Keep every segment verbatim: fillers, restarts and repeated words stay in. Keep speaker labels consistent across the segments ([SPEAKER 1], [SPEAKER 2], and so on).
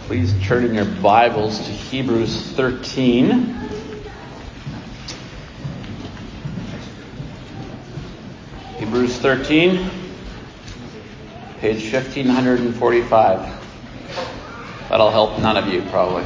[SPEAKER 1] Please turn in your Bibles to Hebrews thirteen. Hebrews thirteen, page fifteen forty-five. That'll help none of you, probably.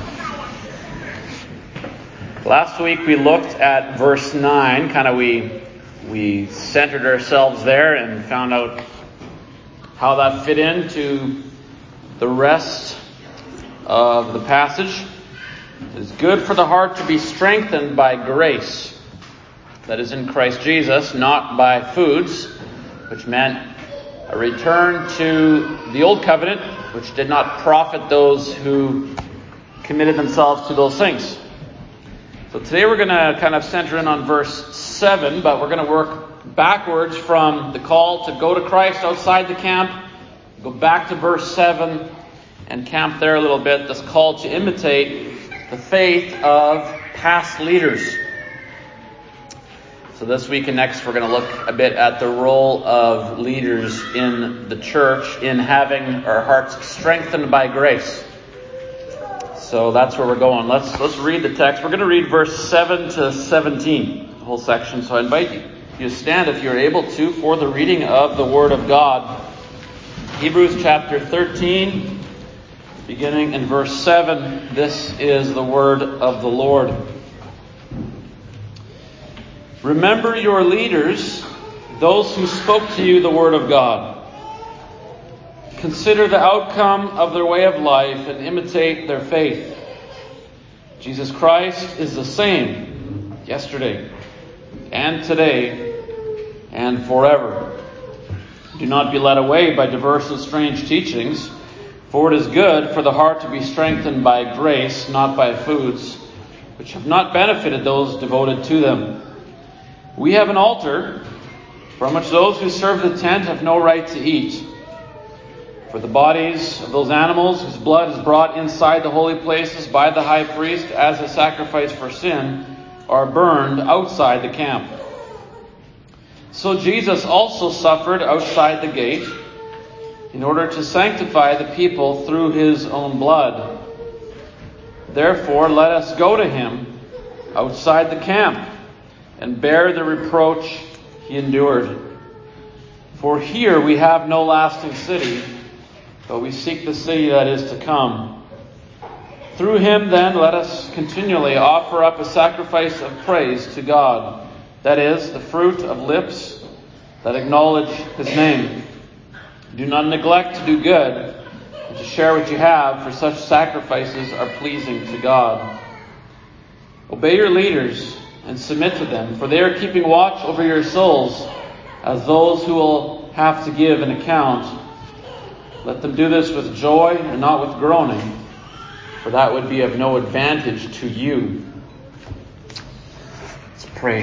[SPEAKER 1] Last week we looked at verse nine. Kind of we we centered ourselves there and found out how that fit into the rest of the passage. It is good for the heart to be strengthened by grace, that is in Christ Jesus, not by foods, which meant a return to the old covenant, which did not profit those who committed themselves to those things. So today we're going to kind of center in on verse seven, but we're going to work backwards from the call to go to Christ outside the camp, go back to verse seven, and camp there a little bit. This call to imitate the faith of past leaders. So this week and next we're going to look a bit at the role of leaders in the church in having our hearts strengthened by grace. So that's where we're going. Let's let's read the text. We're going to read verse seven to seventeen, the whole section. So I invite you to stand if you're able to for the reading of the Word of God. Hebrews chapter thirteen, beginning in verse seven. This is the word of the Lord. Remember your leaders, those who spoke to you the word of God. Consider the outcome of their way of life and imitate their faith. Jesus Christ is the same yesterday and today and forever. Do not be led away by diverse and strange teachings, for it is good for the heart to be strengthened by grace, not by foods, which have not benefited those devoted to them. We have an altar from which those who serve the tent have no right to eat. For the bodies of those animals whose blood is brought inside the holy places by the high priest as a sacrifice for sin are burned outside the camp. So Jesus also suffered outside the gate in order to sanctify the people through his own blood. Therefore, let us go to him outside the camp and bear the reproach he endured. For here we have no lasting city, but we seek the city that is to come. Through him, then, let us continually offer up a sacrifice of praise to God, that is, the fruit of lips that acknowledge his name. Do not neglect to do good and to share what you have, for such sacrifices are pleasing to God. Obey your leaders and submit to them, for they are keeping watch over your souls as those who will have to give an account. Let them do this with joy and not with groaning, for that would be of no advantage to you. Let's pray.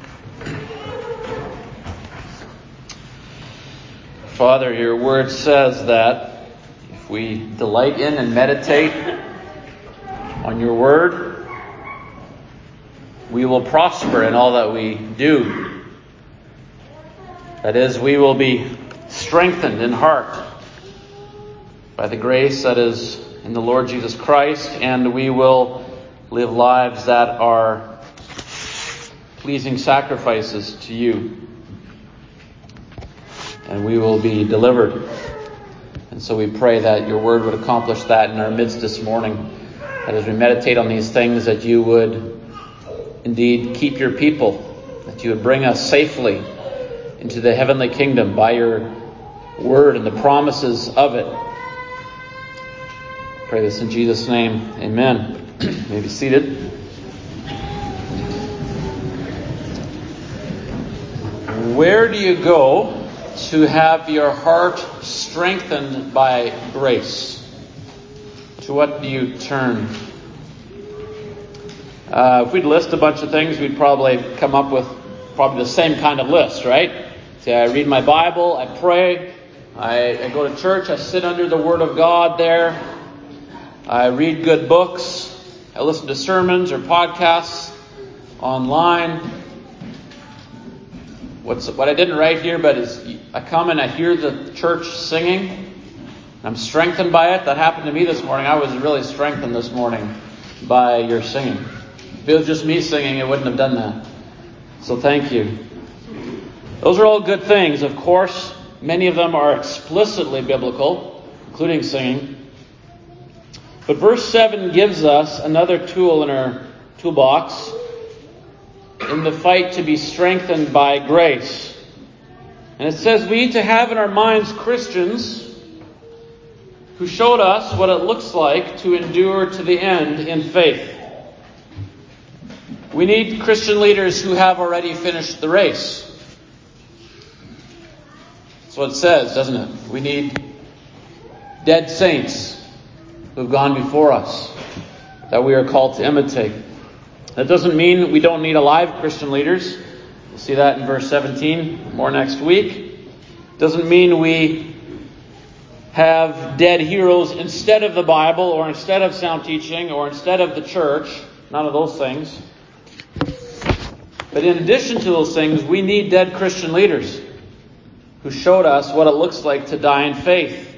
[SPEAKER 1] Father, your word says that if we delight in and meditate on your word, we will prosper in all that we do. That is, we will be strengthened in heart by the grace that is in the Lord Jesus Christ, and we will live lives that are pleasing sacrifices to you. And we will be delivered. And so we pray that your word would accomplish that in our midst this morning. That as we meditate on these things, that you would indeed keep your people. That you would bring us safely into the heavenly kingdom by your word and the promises of it. Pray this in Jesus' name. Amen. You may be seated. Where do you go to have your heart strengthened by grace? To what do you turn? Uh, if we'd list a bunch of things, we'd probably come up with probably the same kind of list, right? Say, I read my Bible, I pray, I, I go to church, I sit under the Word of God there, I read good books, I listen to sermons or podcasts online. What's what I didn't write here, but is I come and I hear the church singing, and I'm strengthened by it. That happened to me this morning. I was really strengthened this morning by your singing. If it was just me singing, it wouldn't have done that. So thank you. Those are all good things. Of course, many of them are explicitly biblical, including singing. But verse seven gives us another tool in our toolbox in the fight to be strengthened by grace. And it says we need to have in our minds Christians who showed us what it looks like to endure to the end in faith. We need Christian leaders who have already finished the race. That's what it says, doesn't it? We need dead saints who have gone before us that we are called to imitate. That doesn't mean we don't need alive Christian leaders. We'll see that in verse seventeen, more next week. Doesn't mean we have dead heroes instead of the Bible or instead of sound teaching or instead of the church. None of those things. But in addition to those things, we need dead Christian leaders who showed us what it looks like to die in faith.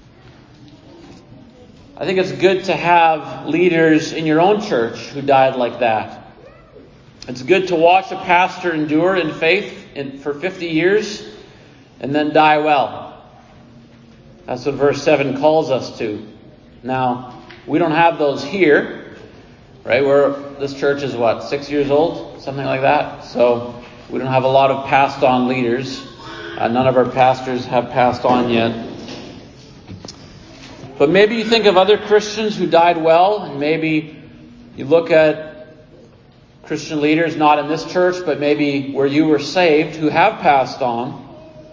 [SPEAKER 1] I think it's good to have leaders in your own church who died like that. It's good to watch a pastor endure in faith in, for fifty years and then die well. That's what verse seven calls us to. Now, we don't have those here, right? We're, this church is what, six years old? Something like that. So we don't have a lot of passed on leaders. Uh, none of our pastors have passed on yet. But maybe you think of other Christians who died well, and maybe you look at Christian leaders, not in this church, but maybe where you were saved, who have passed on.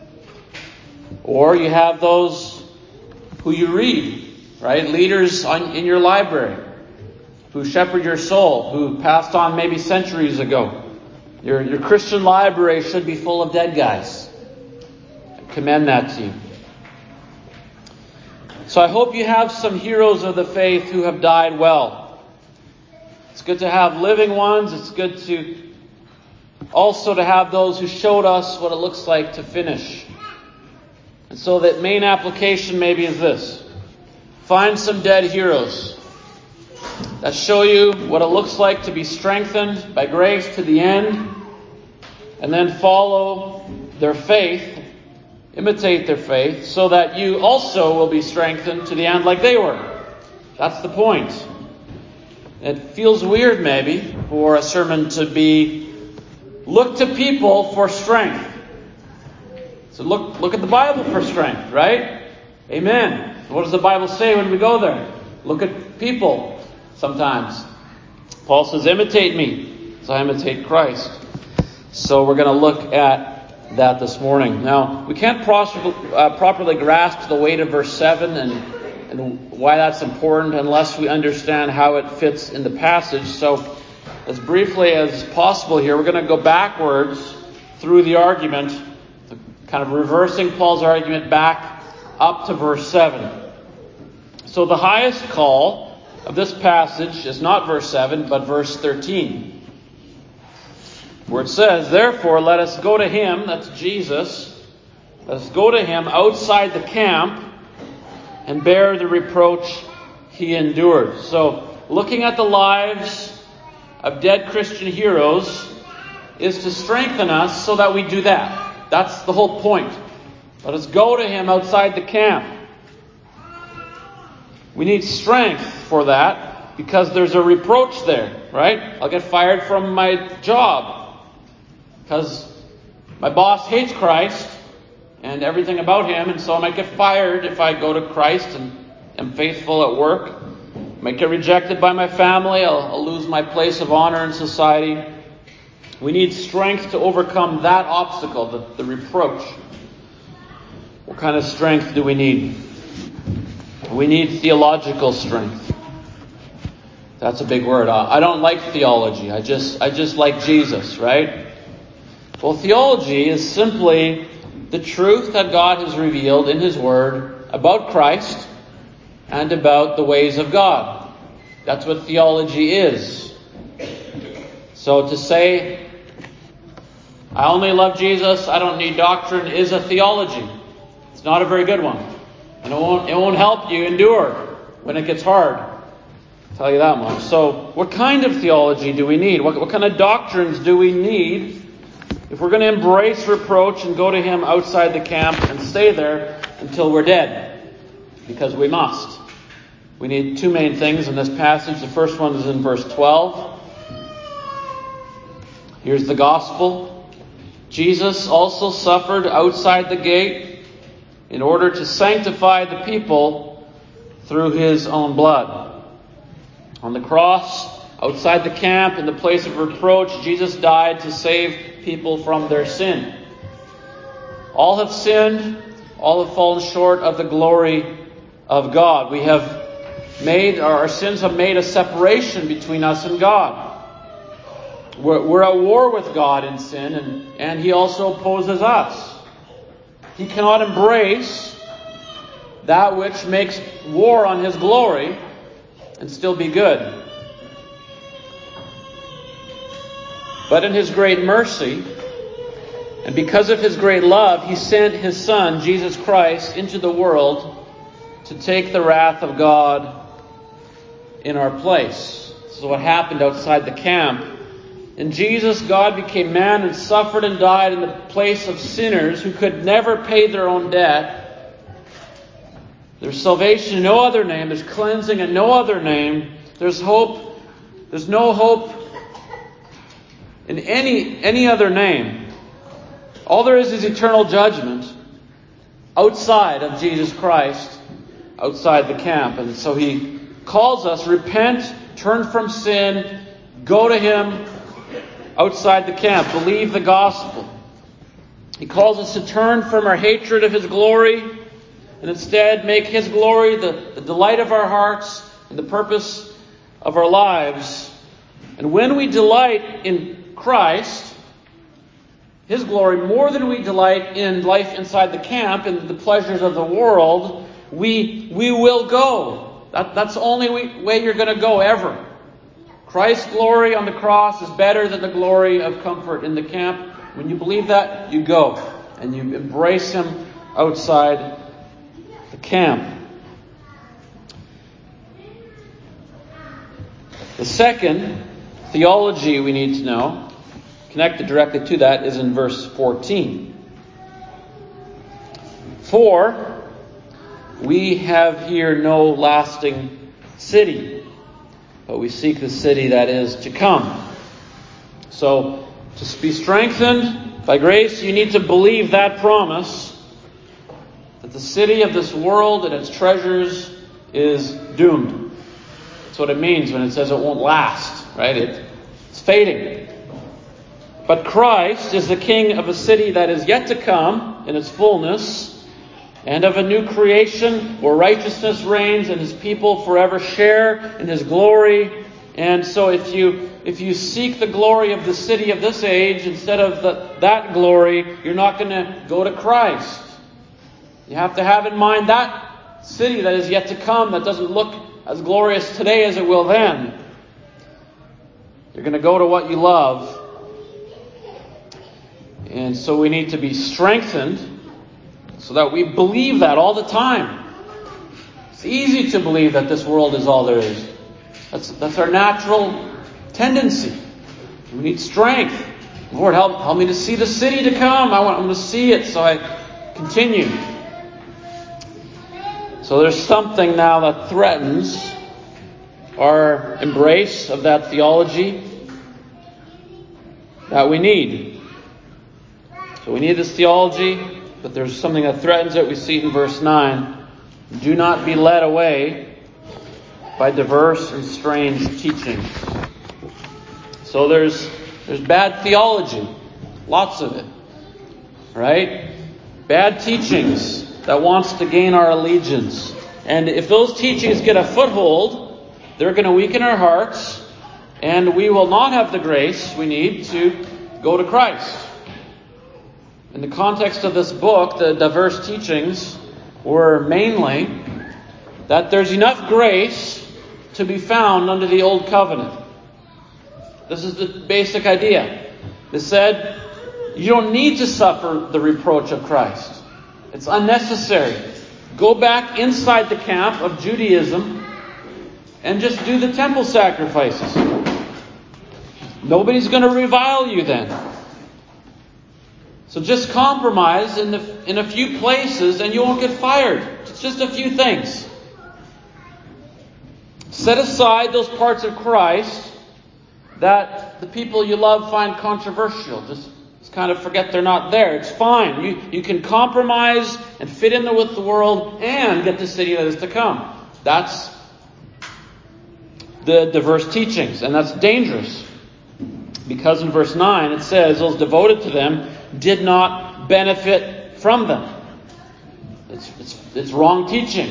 [SPEAKER 1] Or you have those who you read, right? Leaders on, in your library who shepherd your soul, who passed on maybe centuries ago. Your, your Christian library should be full of dead guys. I commend that to you. So I hope you have some heroes of the faith who have died well. It's good to have living ones. It's good to also to have those who showed us what it looks like to finish. And so that main application maybe is this. Find some dead heroes that show you what it looks like to be strengthened by grace to the end, and then follow their faith, imitate their faith, so that you also will be strengthened to the end like they were. That's the point. It feels weird maybe for a sermon to be, look to people for strength. So look look at the Bible for strength, right? Amen. What does the Bible say when we go there? Look at people sometimes. Paul says, imitate me as I imitate Christ. So we're going to look at that this morning. Now, we can't pros- uh, properly grasp the weight of verse seven and, and why that's important unless we understand how it fits in the passage. So as briefly as possible here, we're going to go backwards through the argument, kind of reversing Paul's argument back up to verse seven. So the highest call of this passage is not verse seven, but verse thirteen, where it says, therefore let us go to him, that's Jesus, let us go to him outside the camp and bear the reproach he endured. So looking at the lives of dead Christian heroes is to strengthen us so that we do that. That's the whole point. Let us go to him outside the camp. We need strength for that because there's a reproach there, right? I'll get fired from my job because my boss hates Christ and everything about him, and so I might get fired if I go to Christ and am faithful at work. I might get rejected by my family. I'll, I'll lose my place of honor in society. We need strength to overcome that obstacle, the, the reproach. What kind of strength do we need? We need theological strength. That's a big word. I don't like theology. I just I just like Jesus, right? Well, theology is simply the truth that God has revealed in His Word about Christ and about the ways of God. That's what theology is. So to say, I only love Jesus, I don't need doctrine, is a theology. It's not a very good one. And it won't, it won't help you endure when it gets hard. I'll tell you that much. So what kind of theology do we need? What, what kind of doctrines do we need if we're going to embrace reproach and go to Him outside the camp and stay there until we're dead? Because we must. We need two main things in this passage. The first one is in verse twelve. Here's the gospel. Jesus also suffered outside the gate in order to sanctify the people through His own blood. On the cross, outside the camp, in the place of reproach, Jesus died to save people from their sin. All have sinned, all have fallen short of the glory of God. We have made, our sins have made a separation between us and God. We're, we're at war with God in sin, and, and He also opposes us. He cannot embrace that which makes war on His glory and still be good. But in His great mercy, and because of His great love, He sent His Son, Jesus Christ, into the world to take the wrath of God in our place. This is what happened outside the camp. In Jesus, God became man and suffered and died in the place of sinners who could never pay their own debt. There's salvation in no other name. There's cleansing in no other name. There's hope. There's no hope in any, any other name. All there is is eternal judgment outside of Jesus Christ, outside the camp. And so He calls us, repent, turn from sin, go to Him outside the camp, believe the gospel. He calls us to turn from our hatred of His glory and instead make His glory the, the delight of our hearts and the purpose of our lives. And when we delight in Christ, His glory, more than we delight in life inside the camp and the pleasures of the world, we, we will go. That, that's the only way you're going to go ever. Christ's glory on the cross is better than the glory of comfort in the camp. When you believe that, you go. And you embrace Him outside the camp. The second theology we need to know, connected directly to that, is in verse fourteen. For we have here no lasting city, but we seek the city that is to come. So, to be strengthened by grace, you need to believe that promise that the city of this world and its treasures is doomed. That's what it means when it says it won't last, right? It, it's fading. But Christ is the King of a city that is yet to come in its fullness, and of a new creation where righteousness reigns and His people forever share in His glory. And so if you if you seek the glory of the city of this age instead of the, that glory, you're not going to go to Christ. You have to have in mind that city that is yet to come, that doesn't look as glorious today as it will then. You're going to go to what you love. And so we need to be strengthened so that we believe that all the time. It's easy to believe that this world is all there is. That's, that's our natural tendency. We need strength. Lord, help, help me to see the city to come. I want, I want to see it, so I continue. So there's something now that threatens our embrace of that theology that we need. So we need this theology, but there's something that threatens it. We see it in verse nine. Do not be led away by diverse and strange teachings. So there's there's bad theology, lots of it, right? Bad teachings that wants to gain our allegiance. And if those teachings get a foothold, they're going to weaken our hearts, and we will not have the grace we need to go to Christ. In the context of this book, the diverse teachings were mainly that there's enough grace to be found under the old covenant. This is the basic idea. They said, you don't need to suffer the reproach of Christ. It's unnecessary. Go back inside the camp of Judaism and just do the temple sacrifices. Nobody's going to revile you then. So just compromise in the in a few places and you won't get fired. It's just a few things. Set aside those parts of Christ that the people you love find controversial. Just, just kind of forget they're not there. It's fine. You, you can compromise and fit in there with the world and get the city that is to come. That's the diverse teachings, and that's dangerous. Because in verse nine it says, those devoted to them did not benefit from them. It's, it's, it's wrong teaching.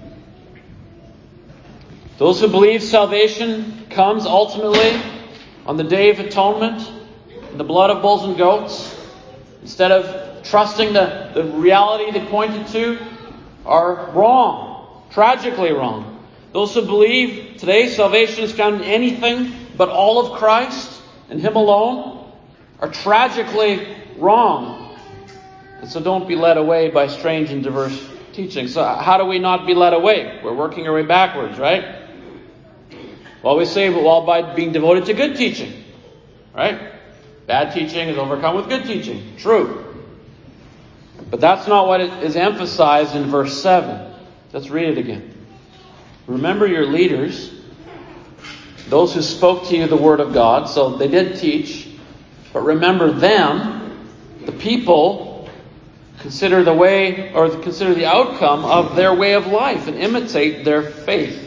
[SPEAKER 1] Those who believe salvation comes ultimately on the Day of Atonement in the blood of bulls and goats, instead of trusting the, the reality they pointed to, are wrong. Tragically wrong. Those who believe today salvation is found in anything but all of Christ and Him alone are tragically wrong. And so don't be led away by strange and diverse teaching. So how do we not be led away? We're working our way backwards, right? Well, we say, well, by being devoted to good teaching, right? Bad teaching is overcome with good teaching. True. But that's not what is emphasized in verse seven. Let's read it again. Remember your leaders, those who spoke to you the word of God. So they did teach, but remember them, the people. Consider the way, or consider the outcome of their way of life and imitate their faith.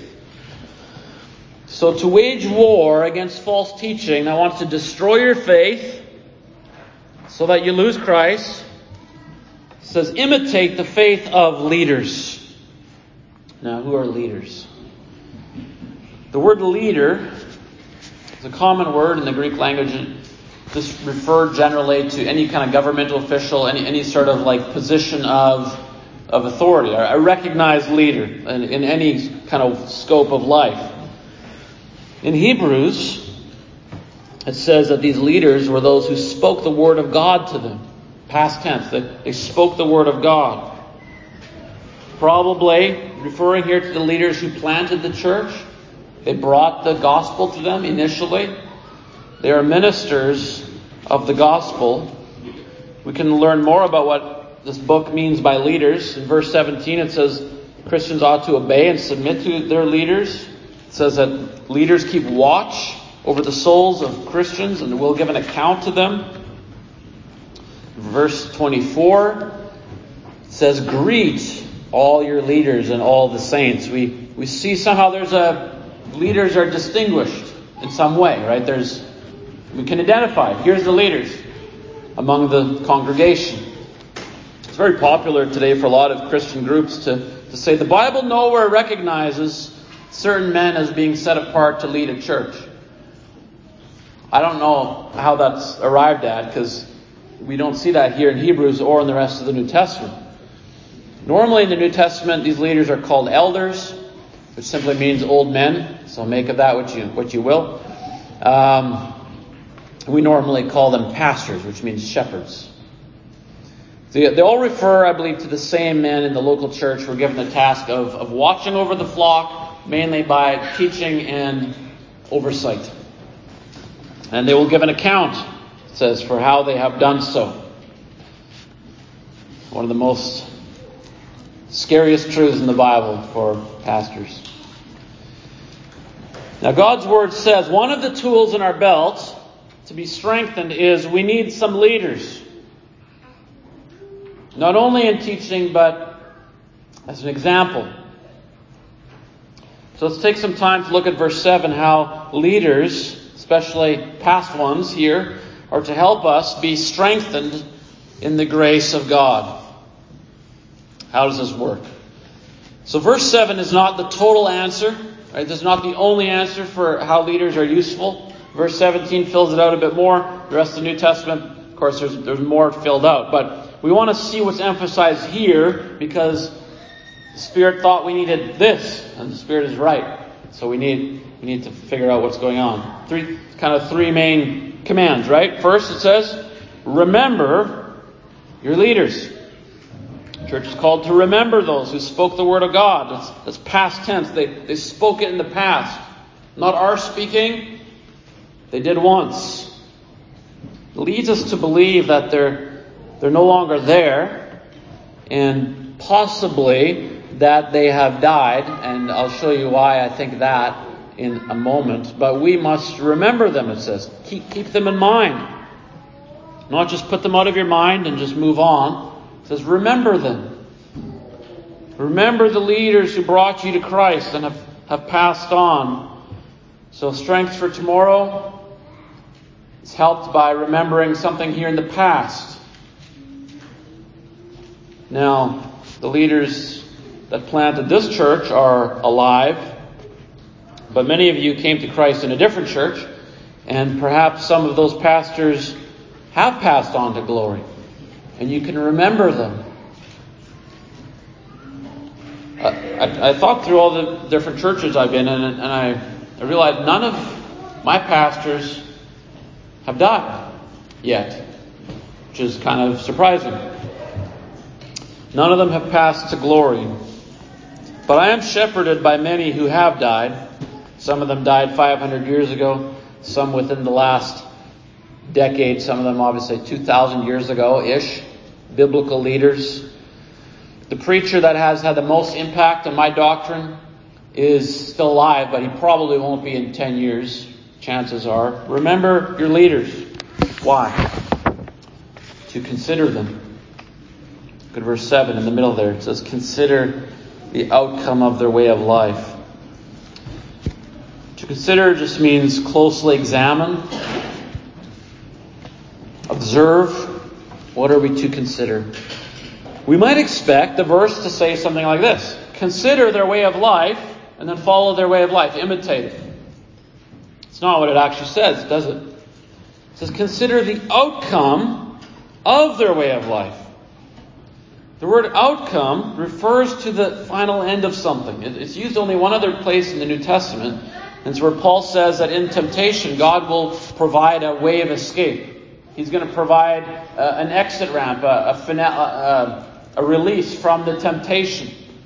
[SPEAKER 1] So to wage war against false teaching that wants to destroy your faith so that you lose Christ, it says imitate the faith of leaders. Now, who are leaders? The word leader is a common word in the Greek language. This referred generally to any kind of governmental official, any any sort of like position of of authority, a recognized leader in, in any kind of scope of life. In Hebrews, it says that these leaders were those who spoke the word of God to them. Past tense, they, they spoke the word of God. Probably referring here to the leaders who planted the church. They brought the gospel to them initially. They are ministers of the gospel. We can learn more about what this book means by leaders. In verse seventeen it says Christians ought to obey and submit to their leaders. It says that leaders keep watch over the souls of Christians and will give an account to them. Verse twenty-four it says, greet all your leaders and all the saints. We we see somehow there's a leaders are distinguished in some way, right? There's we can identify. Here's the leaders among the congregation. It's very popular today for a lot of Christian groups to, to say the Bible nowhere recognizes certain men as being set apart to lead a church. I don't know how that's arrived at, because we don't see that here in Hebrews or in the rest of the New Testament. Normally in the New Testament, these leaders are called elders, which simply means old men. So make of that what you what you will. Um, we normally call them pastors, which means shepherds. They, they all refer, I believe, to the same men in the local church who are given the task of, of watching over the flock, mainly by teaching and oversight. And they will give an account, it says, for how they have done so. One of the most scariest truths in the Bible for pastors. Now, God's Word says one of the tools in our belt to be strengthened is we need some leaders. Not only in teaching, but as an example. So let's take some time to look at verse seven, how leaders, especially past ones here, are to help us be strengthened in the grace of God. How does this work? So verse seven is not the total answer. Right? This is not the only answer for how leaders are useful. Verse seventeen fills it out a bit more. The rest of the New Testament, of course, there's, there's more filled out. But we want to see what's emphasized here, because the Spirit thought we needed this, and the Spirit is right. So we need we need to figure out what's going on. Three kind of three main commands, right? First, it says, remember your leaders. Church is called to remember those who spoke the word of God. That's, that's past tense. They, they spoke it in the past. Not our speaking. They did once. It leads us to believe that they're, they're no longer there, and possibly that they have died. And I'll show you why I think that in a moment. But we must remember them, it says. Keep, keep them in mind. Not just put them out of your mind and just move on. It says, remember them. Remember the leaders who brought you to Christ and have, have passed on. So strength for tomorrow is helped by remembering something here in the past. Now, the leaders that planted this church are alive, but many of you came to Christ in a different church, and perhaps some of those pastors have passed on to glory. And you can remember them. I, I, I thought through all the different churches I've been in, and I, I realized none of my pastors have died yet, which is kind of surprising. None of them have passed to glory. But I am shepherded by many who have died. Some of them died five hundred years ago, some within the last decade, some of them obviously two thousand years ago-ish. Biblical leaders. The preacher that has had the most impact on my doctrine is still alive, but he probably won't be in ten years, chances are. Remember your leaders. Why? To consider them. Look at verse seven in the middle there. It says, consider the outcome of their way of life. To consider just means closely examine, observe. What are we to consider? We might expect the verse to say something like this. Consider their way of life, and then follow their way of life. Imitate it. It's not what it actually says, does it? It says, consider the outcome of their way of life. The word outcome refers to the final end of something. It's used only one other place in the New Testament. And it's where Paul says that in temptation, God will provide a way of escape. He's going to provide uh, an exit ramp, a, a, fina- uh, a release from the temptation.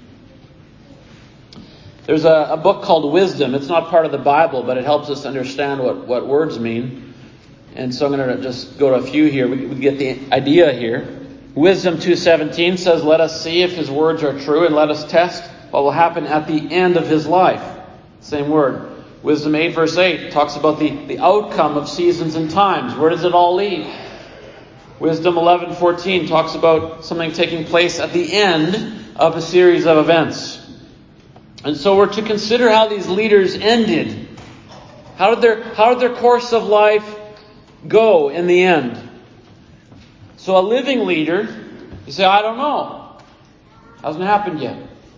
[SPEAKER 1] There's a, a book called Wisdom. It's not part of the Bible, but it helps us understand what, what words mean. And so I'm going to just go to a few here. We, we get the idea here. Wisdom two seventeen says, let us see if his words are true, and let us test what will happen at the end of his life. Same word. Wisdom eight verse eight talks about the, the outcome of seasons and times. Where does it all lead? Wisdom eleven fourteen talks about something taking place at the end of a series of events. And so we're to consider how these leaders ended. How did their, how did their course of life go in the end? So a living leader, you say, I don't know. Hasn't happened yet.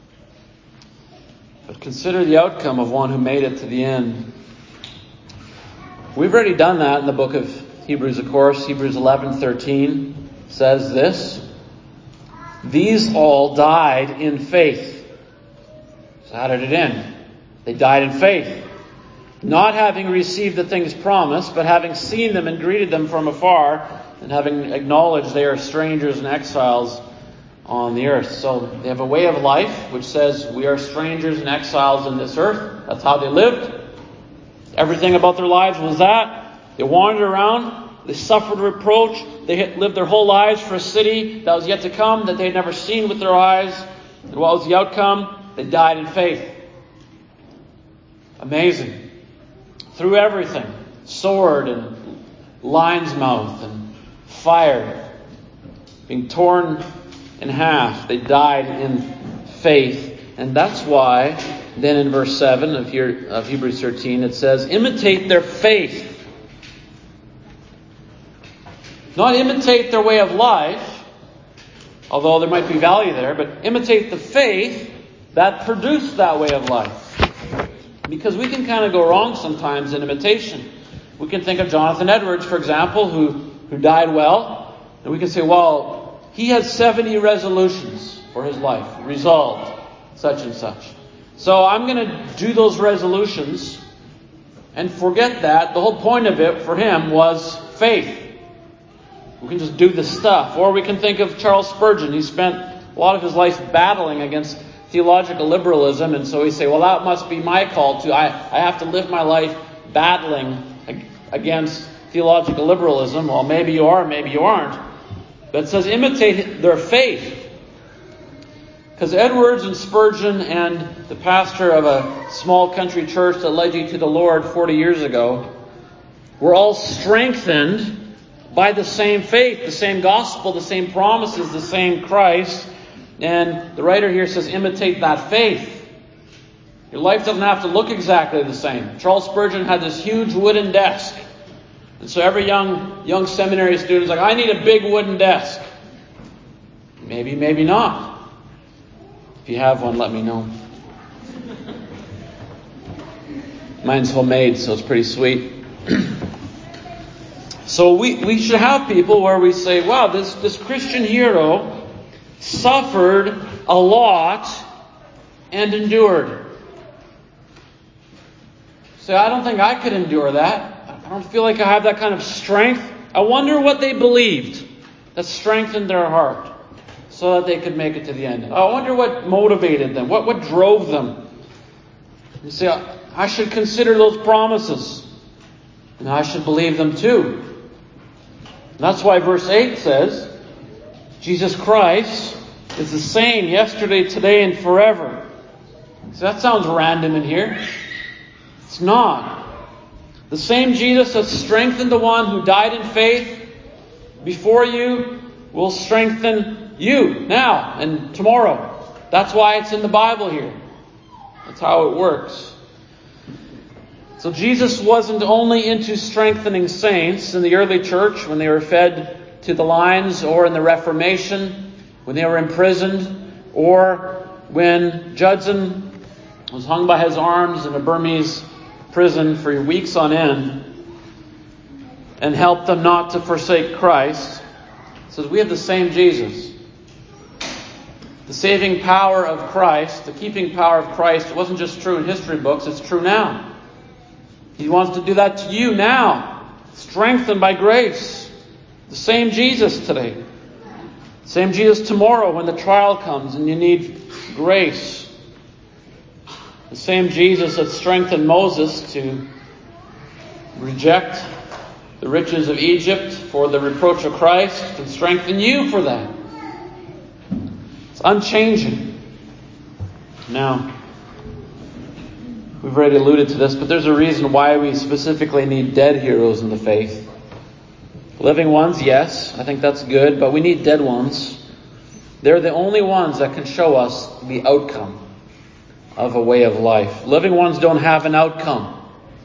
[SPEAKER 1] But consider the outcome of one who made it to the end. We've already done that in the book of Hebrews, of course. Hebrews eleven thirteen says this. These all died in faith. So how did it end? They died in faith. Not having received the things promised, but having seen them and greeted them from afar, and having acknowledged they are strangers and exiles on the earth. So they have a way of life which says we are strangers and exiles in this earth. That's how they lived. Everything about their lives was that. They wandered around. They suffered reproach. They had lived their whole lives for a city that was yet to come, that they had never seen with their eyes. And what was the outcome? They died in faith. Amazing. Through everything. Sword and lion's mouth and fire. Being torn in half. They died in faith. And that's why then in verse seven of, here, of Hebrews thirteen it says, imitate their faith. Not imitate their way of life, although there might be value there, but imitate the faith that produced that way of life. Because we can kind of go wrong sometimes in imitation. We can think of Jonathan Edwards, for example, who, who died well. And we can say, well, he had seventy resolutions for his life. Resolved such and such. So I'm going to do those resolutions and forget that. The whole point of it for him was faith. We can just do the stuff. Or we can think of Charles Spurgeon. He spent a lot of his life battling against theological liberalism, and so he say, well, that must be my call too. I, I have to live my life battling against theological liberalism. Well, maybe you are, maybe you aren't. But it says imitate their faith. Because Edwards and Spurgeon and the pastor of a small country church that led you to the Lord forty years ago were all strengthened by the same faith, the same gospel, the same promises, the same Christ. And the writer here says, imitate that faith. Your life doesn't have to look exactly the same. Charles Spurgeon had this huge wooden desk. And so every young young seminary student is like, I need a big wooden desk. Maybe, maybe not. If you have one, let me know. Mine's homemade, so it's pretty sweet. So we, we should have people where we say, wow, this, this Christian hero suffered a lot and endured. So I don't think I could endure that. I don't feel like I have that kind of strength. I wonder what they believed that strengthened their heart so that they could make it to the end. I wonder what motivated them, what, what drove them. You see, I, I should consider those promises, and I should believe them too. And that's why verse eight says, Jesus Christ is the same yesterday, today, and forever. So that sounds random in here. It's not. The same Jesus that strengthened the one who died in faith before you will strengthen you now and tomorrow. That's why it's in the Bible here. That's how it works. So Jesus wasn't only into strengthening saints in the early church when they were fed to the lions, or in the Reformation when they were imprisoned, or when Judson was hung by his arms in a Burmese prison for weeks on end and helped them not to forsake Christ. It says we have the same Jesus. The saving power of Christ, the keeping power of Christ, wasn't just true in history books, it's true now. He wants to do that to you now, strengthened by grace. The same Jesus today. Same Jesus tomorrow when the trial comes and you need grace. The same Jesus that strengthened Moses to reject the riches of Egypt for the reproach of Christ can strengthen you for that. It's unchanging. Now, we've already alluded to this, but there's a reason why we specifically need dead heroes in the faith. Living ones, yes, I think that's good, but we need dead ones. They're the only ones that can show us the outcome of a way of life. Living ones don't have an outcome.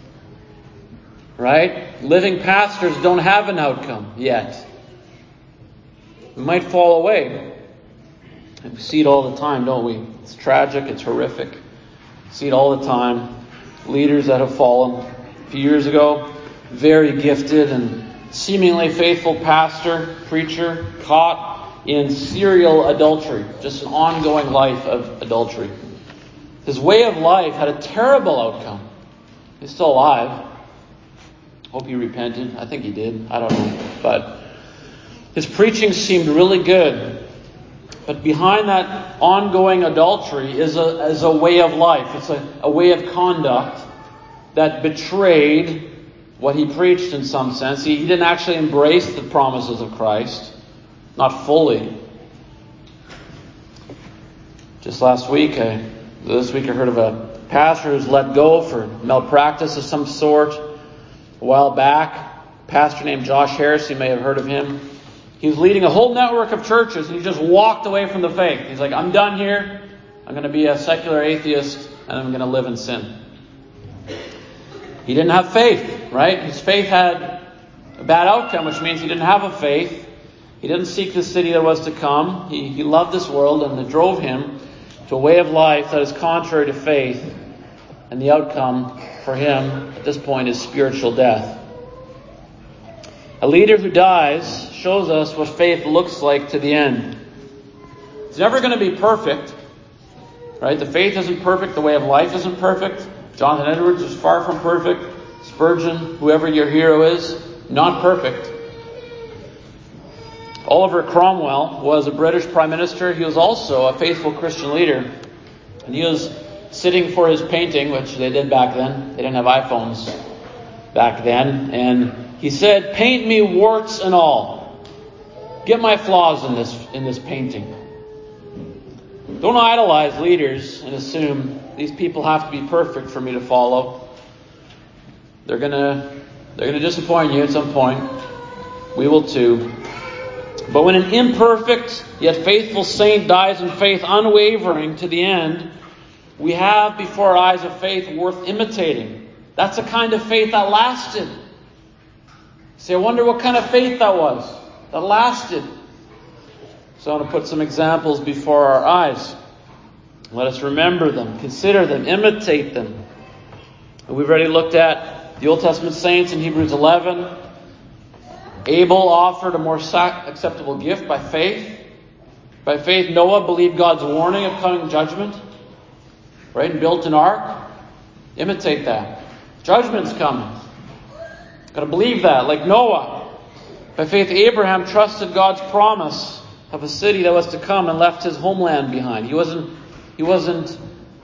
[SPEAKER 1] Right? Living pastors don't have an outcome yet. We might fall away. And we see it all the time, don't we? It's tragic, it's horrific. We see it all the time. Leaders that have fallen. A few years ago, very gifted and seemingly faithful pastor, preacher, caught in serial adultery. Just an ongoing life of adultery. His way of life had a terrible outcome. He's still alive. Hope he repented. I think he did. I don't know. But his preaching seemed really good. But behind that ongoing adultery is a, is a way of life. It's a, a way of conduct that betrayed what he preached in some sense. He, he didn't actually embrace the promises of Christ. Not fully. Just last week, I, this week I heard of a pastor who's let go for malpractice of some sort. A while back, a pastor named Josh Harris, you may have heard of him. He was leading a whole network of churches and he just walked away from the faith. He's like, I'm done here. I'm going to be a secular atheist and I'm going to live in sin. He didn't have faith, right? His faith had a bad outcome, which means he didn't have a faith. He didn't seek the city that was to come. He, he loved this world and it drove him to a way of life that is contrary to faith. And the outcome for him at this point is spiritual death. A leader who dies shows us what faith looks like to the end. It's never going to be perfect, right? The faith isn't perfect. The way of life isn't perfect. Jonathan Edwards is far from perfect. Spurgeon, whoever your hero is, not perfect. Oliver Cromwell was a British Prime Minister. He was also a faithful Christian leader. And he was sitting for his painting, which they did back then. They didn't have iPhones back then. And he said, "Paint me warts and all. Get my flaws in this in this painting." Don't idolize leaders and assume these people have to be perfect for me to follow. They're gonna they're gonna disappoint you at some point. We will too. But when an imperfect yet faithful saint dies in faith, unwavering to the end, we have before our eyes a faith worth imitating. That's a kind of faith that lasted. See, I wonder what kind of faith that was, that lasted. So I want to put some examples before our eyes. Let us remember them, consider them, imitate them. And we've already looked at the Old Testament saints in Hebrews eleven. Abel offered a more sac- acceptable gift by faith. By faith, Noah believed God's warning of coming judgment, right, and built an ark. Imitate that. Judgment's coming. Got to believe that, like Noah. By faith, Abraham trusted God's promise of a city that was to come and left his homeland behind. He wasn't, he wasn't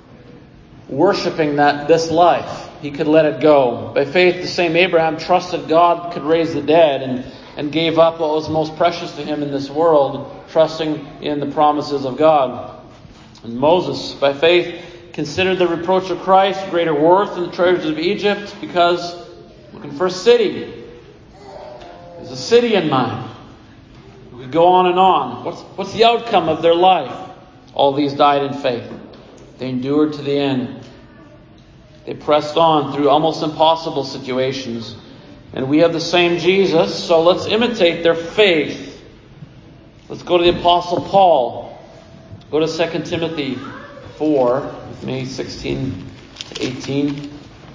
[SPEAKER 1] worshiping that this life. He could let it go. By faith, the same Abraham trusted God could raise the dead and, and gave up what was most precious to him in this world, trusting in the promises of God. And Moses, by faith, considered the reproach of Christ greater worth than the treasures of Egypt, because looking for a city. There's a city in mind. We could go on and on. What's, what's the outcome of their life? All these died in faith. They endured to the end. They pressed on through almost impossible situations. And we have the same Jesus, so let's imitate their faith. Let's go to the Apostle Paul. Go to Second Timothy four, with me, sixteen to eighteen.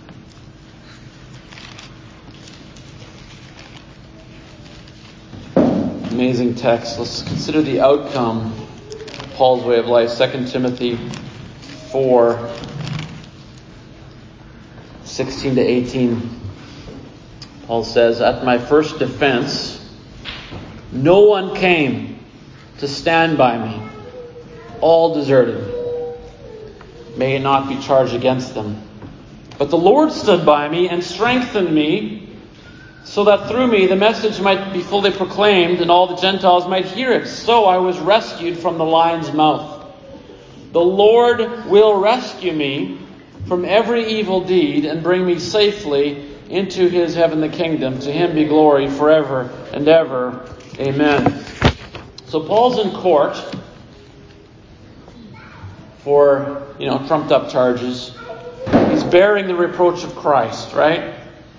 [SPEAKER 1] Amazing text. Let's consider the outcome of Paul's way of life. Second Timothy four, sixteen to eighteen. Paul says, "At my first defense, no one came to stand by me. All deserted. May it not be charged against them. But the Lord stood by me and strengthened me, so that through me the message might be fully proclaimed and all the Gentiles might hear it. So I was rescued from the lion's mouth. The Lord will rescue me from every evil deed and bring me safely into his heavenly kingdom. To him be glory forever and ever. Amen." So Paul's in court for, you know, trumped up charges. He's bearing the reproach of Christ, right?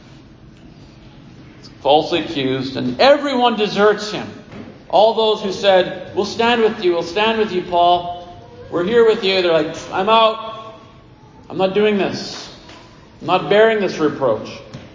[SPEAKER 1] Falsely accused, and everyone deserts him. All those who said, "We'll stand with you, we'll stand with you, Paul. We're here with you." They're like, "I'm out. I'm not doing this. I'm not bearing this reproach."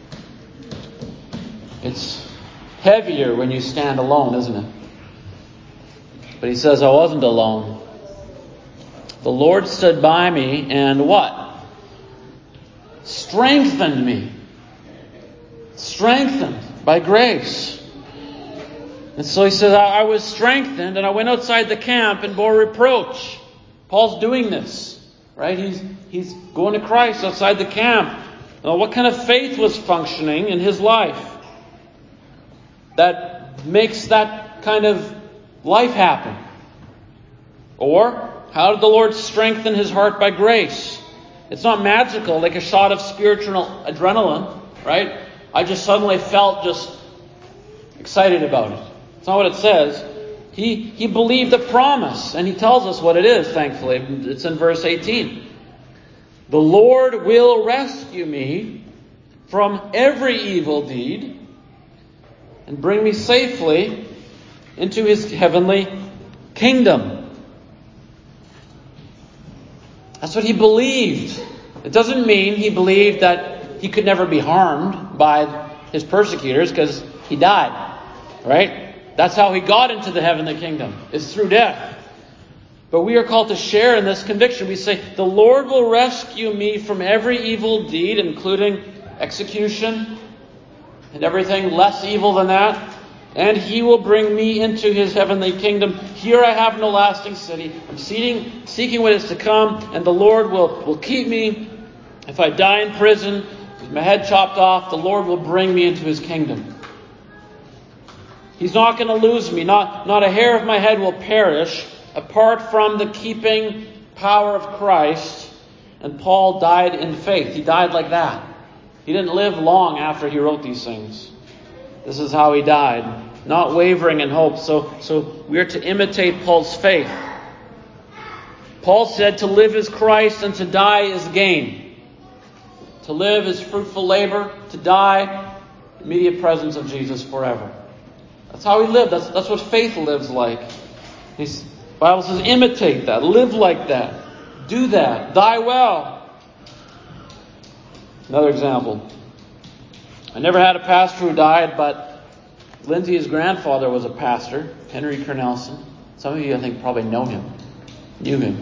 [SPEAKER 1] It's heavier when you stand alone, isn't it? But he says, "I wasn't alone. The Lord stood by me and" what? "Strengthened me." Strengthened by grace. And so he says, I was strengthened and I went outside the camp and bore reproach. Paul's doing this, right? He's he's going to Christ outside the camp. Now, what kind of faith was functioning in his life that makes that kind of life happen? Or, how did the Lord strengthen his heart by grace? It's not magical, like a shot of spiritual adrenaline, right? I just suddenly felt just excited about it. It's not what it says. He he believed the promise, and he tells us what it is, thankfully. It's in verse eighteen. "The Lord will rescue me from every evil deed and bring me safely into his heavenly kingdom." That's what he believed. It doesn't mean he believed that he could never be harmed by his persecutors, because he died, right? That's how he got into the heavenly kingdom, is through death. But we are called to share in this conviction. We say, "The Lord will rescue me from every evil deed," including execution and everything less evil than that. and he will bring me into his heavenly kingdom. Here I have no lasting city. I'm seeking, seeking what is to come, and the Lord will, will keep me. If I die in prison, with my head chopped off, the Lord will bring me into his kingdom. He's not going to lose me. Not, not a hair of my head will perish apart from the keeping power of Christ. And Paul died in faith. He died like that. He didn't live long after he wrote these things. This is how he died, not wavering in hope. So, so we are to imitate Paul's faith. Paul said to live is Christ and to die is gain. To live is fruitful labor. To die, immediate presence of Jesus forever. That's how he lived. That's, that's what faith lives like. The Bible says imitate that. Live like that. Do that. Die well. Another example. I never had a pastor who died, but Lindsay's grandfather was a pastor, Henry Kernelson. Some of you, I think, probably know him, knew him.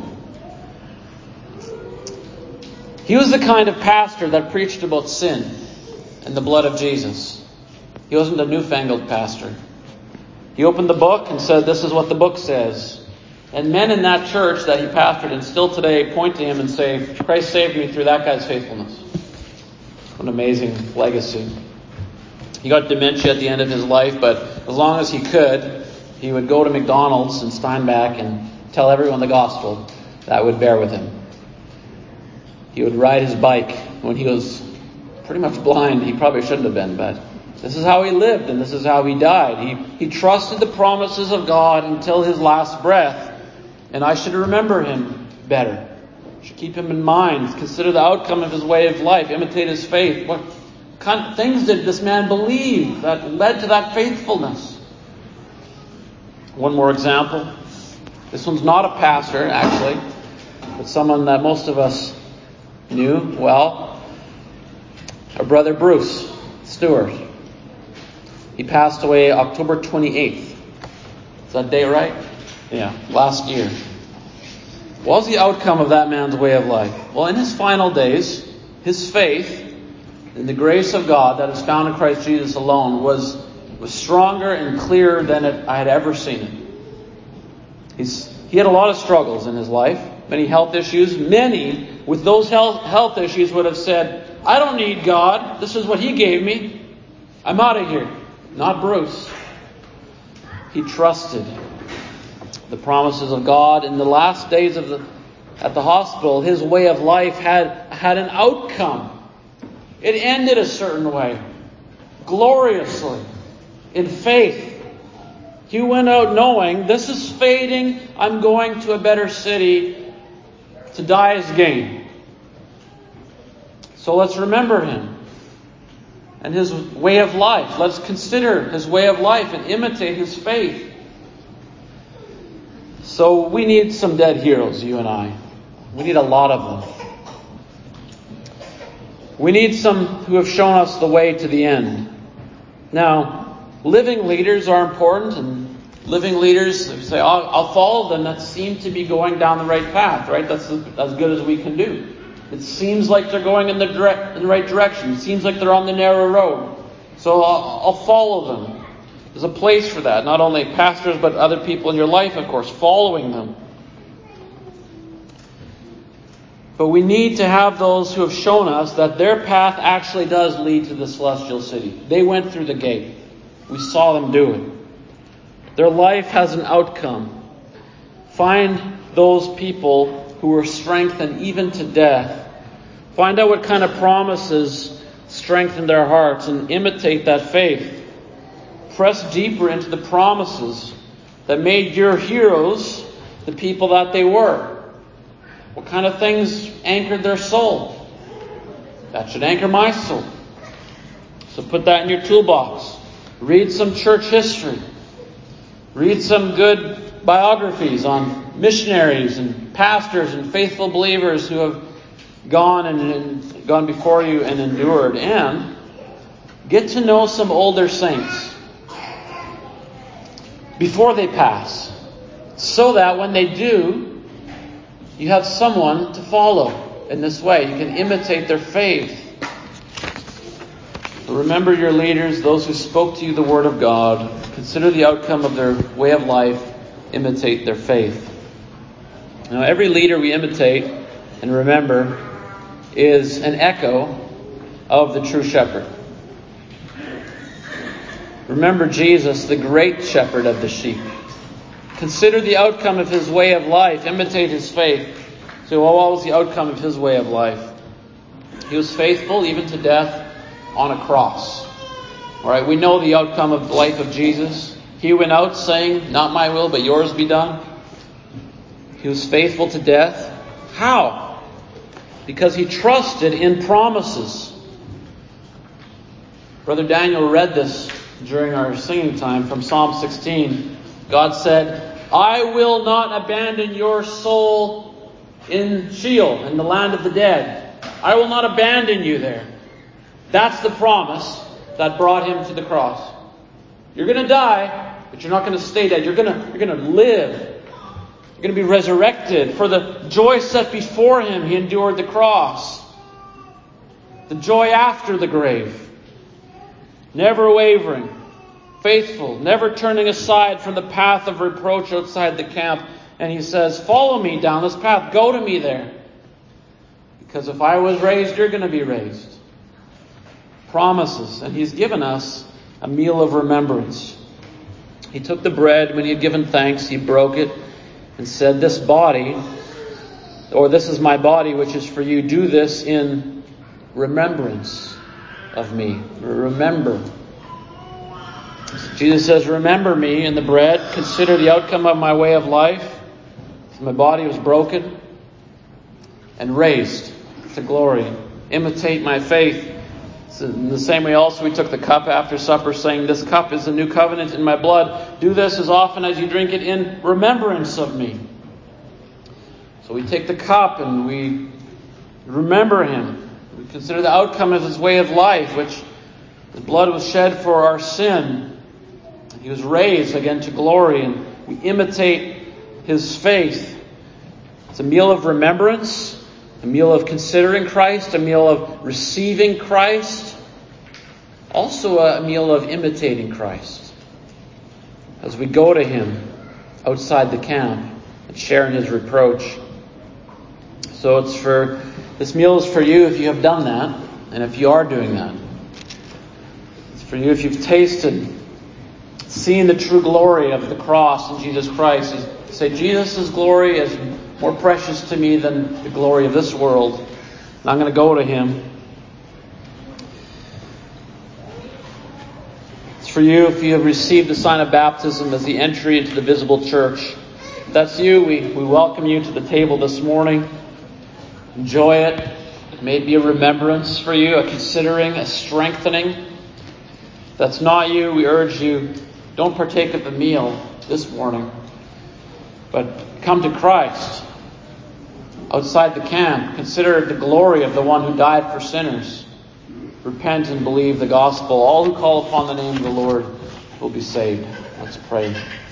[SPEAKER 1] He was the kind of pastor that preached about sin and the blood of Jesus. He wasn't a newfangled pastor. He opened the book and said, this is what the book says. And men in that church that he pastored and still today point to him and say, Christ saved me through that guy's faithfulness. What an amazing legacy. He got dementia at the end of his life, but as long as he could, he would go to McDonald's in Steinbach and tell everyone the gospel. That would bear with him. He would ride his bike when he was pretty much blind. He probably shouldn't have been, but this is how he lived and this is how he died. He, he trusted the promises of God until his last breath. And I should remember him better. Should keep him in mind. Consider the outcome of his way of life. Imitate his faith. What kind of things did this man believe that led to that faithfulness? One more example. This one's not a pastor, actually, but someone that most of us knew well. Our brother Bruce Stewart. He passed away October twenty-eighth. Is that date right? Yeah, last year. What was the outcome of that man's way of life? Well, in his final days, his faith in the grace of God that is found in Christ Jesus alone was, was stronger and clearer than it, I had ever seen it. He's, he had a lot of struggles in his life, many health issues. Many with those health, health issues would have said, I don't need God. This is what he gave me. I'm out of here. Not Bruce. He trusted the promises of God. In the last days of the at the hospital, his way of life had had an outcome. It ended a certain way, gloriously, in faith. He went out knowing, this is fading, I'm going to a better city. To die is gain. So let's remember him and his way of life. Let's consider his way of life and imitate his faith. So we need some dead heroes, you and I. We need a lot of them. We need some who have shown us the way to the end. Now, living leaders are important, and living leaders say, I'll, I'll follow them that seem to be going down the right path, right? That's as good as we can do. It seems like they're going in the, direct, in the right direction. It seems like they're on the narrow road. So I'll, I'll follow them. There's a place for that. Not only pastors, but other people in your life, of course, following them. But we need to have those who have shown us that their path actually does lead to the celestial city. They went through the gate. We saw them do it. Their life has an outcome. Find those people who were strengthened even to death. Find out what kind of promises strengthen their hearts and imitate that faith. Press deeper into the promises that made your heroes the people that they were. What kind of things anchored their soul? That should anchor my soul. So put that in your toolbox. Read some church history. Read some good biographies on missionaries and pastors and faithful believers who have gone and, and gone before you and endured. And get to know some older saints before they pass, so that when they do, you have someone to follow in this way. You can imitate their faith. Remember your leaders, those who spoke to you the word of God. Consider the outcome of their way of life. Imitate their faith. Now, every leader we imitate and remember is an echo of the true shepherd. Remember Jesus, the great shepherd of the sheep. Consider the outcome of his way of life. Imitate his faith. So what was the outcome of his way of life? He was faithful even to death on a cross. All right, we know the outcome of the life of Jesus. He went out saying, "Not my will, but yours be done." He was faithful to death. How? Because he trusted in promises. Brother Daniel read this during our singing time from Psalm sixteen. God said, "I will not abandon your soul in Sheol, in the land of the dead. I will not abandon you there." That's the promise that brought him to the cross. You're going to die, but you're not going to stay dead. You're going to, you're going to live. You're going to be resurrected. For the joy set before him, he endured the cross. The joy after the grave. Never wavering. Faithful. Never turning aside from the path of reproach outside the camp. And he says, "Follow me down this path. Go to me there. Because if I was raised, you're going to be raised." Promises. And he's given us a meal of remembrance. He took the bread when he had given thanks. He broke it and said, "This body, or this is my body, which is for you. Do this in remembrance of me." Remember. Jesus says, "Remember me in the bread. Consider the outcome of my way of life. My body was broken and raised to glory. Imitate my faith." So in the same way also we took the cup after supper, saying, "This cup is the new covenant in my blood. Do this as often as you drink it in remembrance of me." So we take the cup and we remember him. We consider the outcome of his way of life, which his blood was shed for our sin. He was raised again to glory, and we imitate his faith. It's a meal of remembrance, a meal of considering Christ, a meal of receiving Christ, also a meal of imitating Christ as we go to him outside the camp and share in his reproach. So it's for this meal is for you if you have done that, and if you are doing that. It's for you if you've tasted, seen the true glory of the cross in Jesus Christ. You say, "Jesus' glory is more precious to me than the glory of this world. And I'm going to go to him." It's for you if you have received the sign of baptism as the entry into the visible church. If that's you, we, we welcome you to the table this morning. Enjoy it. It may be a remembrance for you, a considering, a strengthening. If that's not you, we urge you, don't partake of the meal this morning, but come to Christ outside the camp. Consider the glory of the one who died for sinners. Repent and believe the gospel. All who call upon the name of the Lord will be saved. Let's pray.